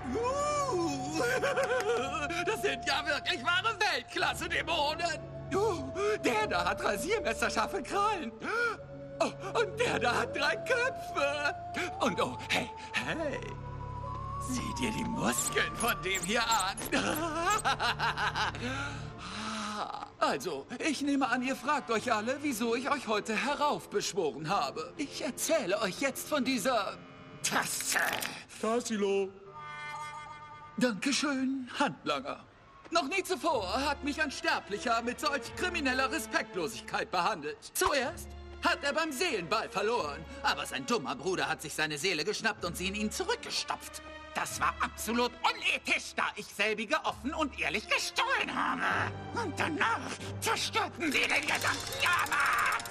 Das sind ja wirklich wahre Weltklasse-Dämonen. Der da hat rasiermesserscharfe Krallen. Oh, und der da hat 3 Köpfe. Und oh, hey, hey. Sieh dir die Muskeln von dem hier an. Also, ich nehme an, ihr fragt euch alle, wieso ich euch heute heraufbeschworen habe. Ich erzähle euch jetzt von dieser Tasse. Tassilo. Dankeschön, Handlanger. Noch nie zuvor hat mich ein Sterblicher mit solch krimineller Respektlosigkeit behandelt. Zuerst hat er beim Seelenball verloren, aber sein dummer Bruder hat sich seine Seele geschnappt und sie in ihn zurückgestopft. Das war absolut unethisch, da ich selbige offen und ehrlich gestohlen habe. Und danach zerstörten sie den gesamten Jahrmarkt.